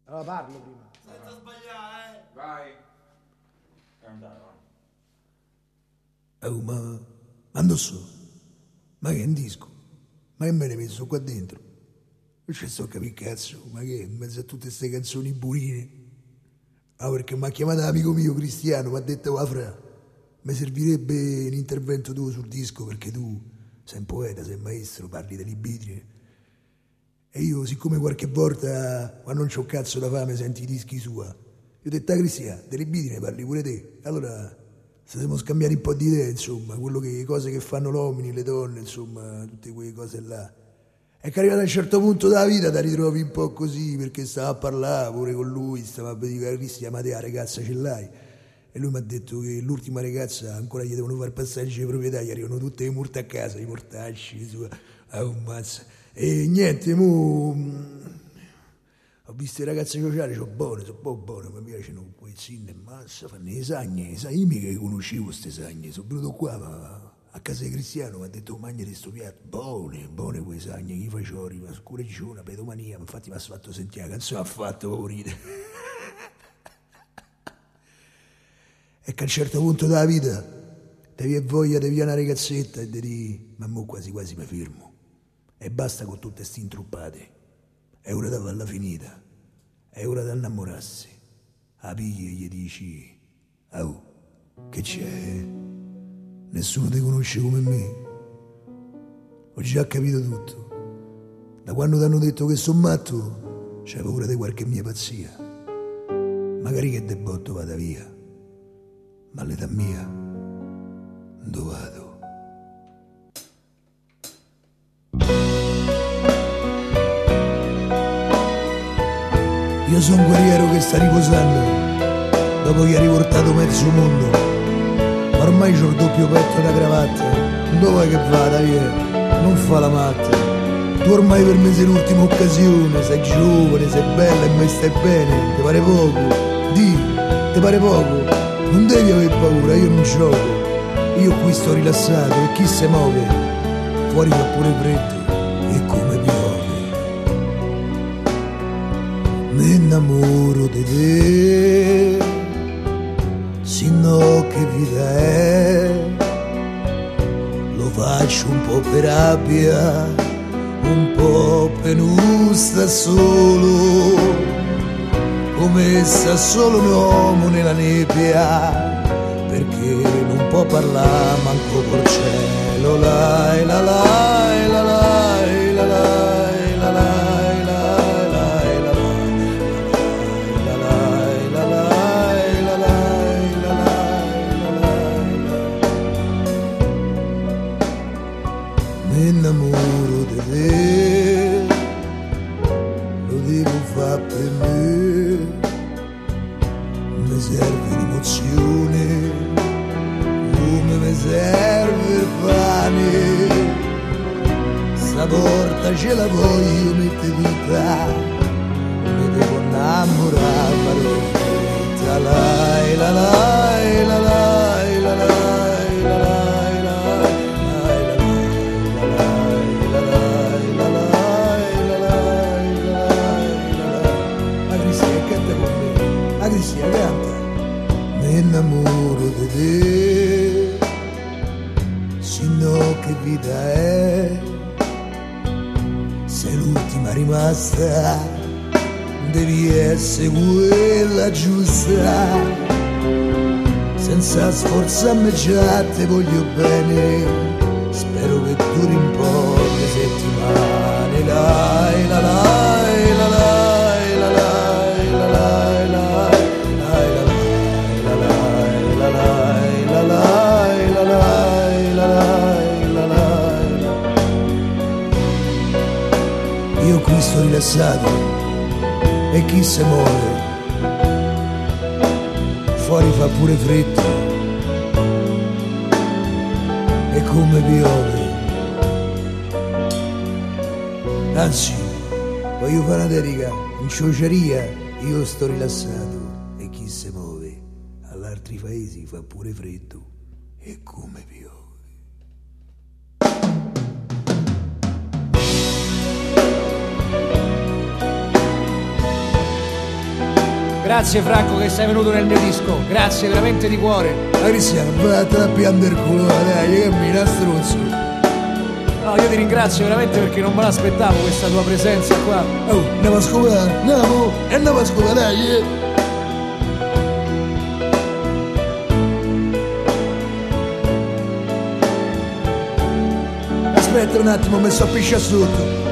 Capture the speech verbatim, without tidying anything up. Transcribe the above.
Allora parlo prima. Senza sbagliare, eh. Vai. Andare, Oh, ma ando so. Ma che è un disco? Ma che me ne messo qua dentro? Non ci sto a capire cazzo, ma che in mezzo a tutte queste canzoni burine? Ah, perché mi ha chiamato l'amico mio Cristiano, mi ha detto, ah, fra, mi servirebbe un intervento tuo sul disco perché tu sei un poeta, sei un maestro, parli delle libidine. E io, siccome qualche volta, quando non c'ho cazzo da fame, senti i dischi sua, io ho detto, ah, Cristiano, delle libidine parli pure te. Allora, se siamo scambiati un po' di idee, insomma, quello che, cose che fanno gli uomini, le donne, insomma, tutte quelle cose là. E che arrivato a un certo punto della vita ti ritrovi un po' così, perché stava a parlare pure con lui, stava a dire, Cristiano, ma te la ragazza ce l'hai? E lui mi ha detto che l'ultima ragazza ancora gli devono fare passaggio di proprietà, gli arrivano tutte le multe a casa, i mortacci, su, ah, un mazzo. E niente, mo... ho visto le ragazze sociali, sono buone, sono un po' buone, mi piacciono quei zinne e massa, fanno le sagne, sai, io mica conoscevo queste sagne, sono venuto qua, ma a casa di Cristiano mi ha detto, mangia di sto piatto, buone, buone quei sagne, chi facevo, una scureggiona, pedomania, infatti mi ha fatto sentire la canzone, ha fatto favorire. E che a un certo punto della vita, devi avere voglia di via una ragazzetta e devi, ma mo quasi quasi mi fermo. E basta con tutte ste intruppate. È ora di farla finita. È ora di innamorarsi. A pigli e gli dici, oh, che c'è? Nessuno ti conosce come me. Ho già capito tutto. Da quando ti hanno detto che sono matto, c'hai paura di qualche mia pazzia. Magari che de botto vada via. Ma all'età mia, dove vado? Io sono un guerriero che sta riposando dopo che ha riportato mezzo mondo. Ormai c'ho il doppio petto e una cravatta. Dove che vada, via? Non fa la matta. Tu ormai per me sei l'ultima occasione. Sei giovane, sei bella e me stai bene. Ti pare poco? Di, ti pare poco? Non devi aver paura, io non gioco. Io qui sto rilassato e chi se muove? Fuori fa pure freddo e come piove. Mi innamoro di te, sino che vita è. Lo faccio un po' per rabbia, un po' per non sta solo. Come sta solo un uomo nella nebbia, perché non può parlare manco col cielo. Lai la lai la lai la lai la lai la lai la lai la lai la lai la lai la. Mi innamoro di te, lo devo fare per me. Mi serve l'emozione, come mi serve il pane. Sta porta ce la voglio mettere tutta, mi devo innamorare, farò fretta. Lai la lai la lai la lai la lai la lai la lai la lai la lai la lai. La Cristiana canta con me, la Cristiana canta. Mi innamoro di te, sino che vita è. Sei l'ultima rimasta, devi essere quella giusta. Senza sforzarmi già te voglio bene, spero che duri un po' di settimane. Lai la lai la lai la lai la lai la. Io qui sto rilassato e chi se muove? Fuori fa pure freddo e come piove. Anzi, voglio fare una dedica in ciociaria. Io sto rilassato e chi se muove? All'altri paesi fa pure freddo e come piove. Grazie Franco che sei venuto nel mio disco, grazie veramente di cuore. Ma Cristiano, vattene a piangere il culo, dai, cammina strozzo. No, io ti ringrazio veramente perché non me l'aspettavo questa tua presenza qua. Oh, andiamo a scopare, andiamo, e andiamo a scopare, dai, eh. Aspetta un attimo, mi sto a pisciare sotto.